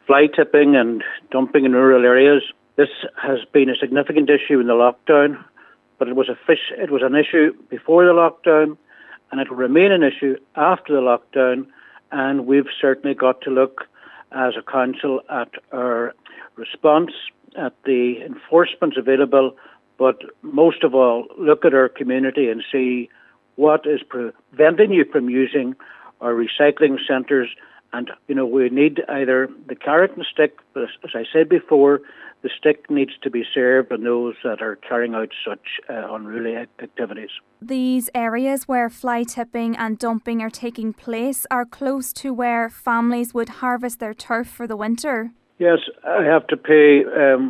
fly tipping and dumping in rural areas. This has been a significant issue in the lockdown, but it was an issue before the lockdown, and it will remain an issue after the lockdown. And we've certainly got to look as a council at our response, at the enforcement available, but most of all, look at our community and see what is preventing you from using our recycling centres. And, we need either the carrot and stick, but as I said before, the stick needs to be served on those that are carrying out such unruly activities. These areas where fly tipping and dumping are taking place are close to where families would harvest their turf for the winter. Yes, I have to pay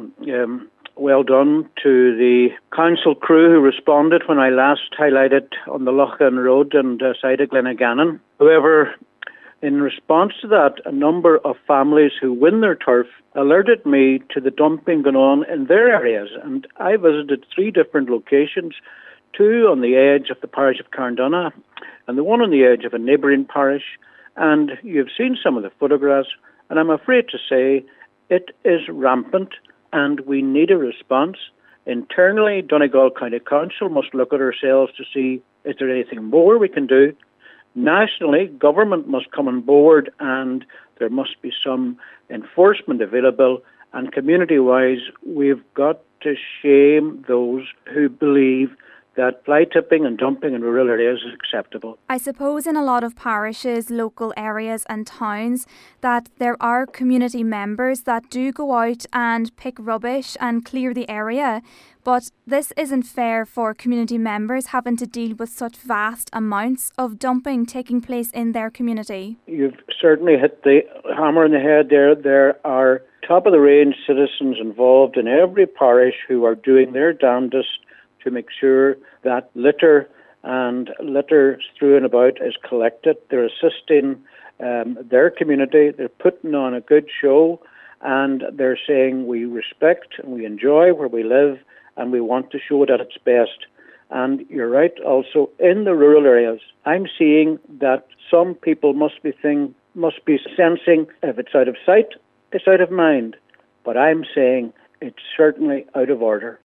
well done to the council crew who responded when I last highlighted on the Loughlin Road and side of Glenaganon. However, in response to that, a number of families who win their turf alerted me to the dumping going on in their areas. And I visited 3 different locations, 2 on the edge of the parish of Carndonagh and the one on the edge of a neighbouring parish. And you've seen some of the photographs, and I'm afraid to say it is rampant and we need a response. Internally, Donegal County Council must look at ourselves to see is there anything more we can do. Nationally, government must come on board and there must be some enforcement available. And community-wise, we've got to shame those who believe that fly tipping and dumping in rural areas is acceptable. I suppose in a lot of parishes, local areas and towns that there are community members that do go out and pick rubbish and clear the area. But this isn't fair for community members having to deal with such vast amounts of dumping taking place in their community. You've certainly hit the hammer on the head there. There are top-of-the-range citizens involved in every parish who are doing their damnedest to make sure that litter strewn about is collected. They're assisting their community. They're putting on a good show, and they're saying we respect and we enjoy where we live, and we want to show it at its best. And you're right, also in the rural areas, I'm seeing that some people must be sensing if it's out of sight, it's out of mind. But I'm saying it's certainly out of order.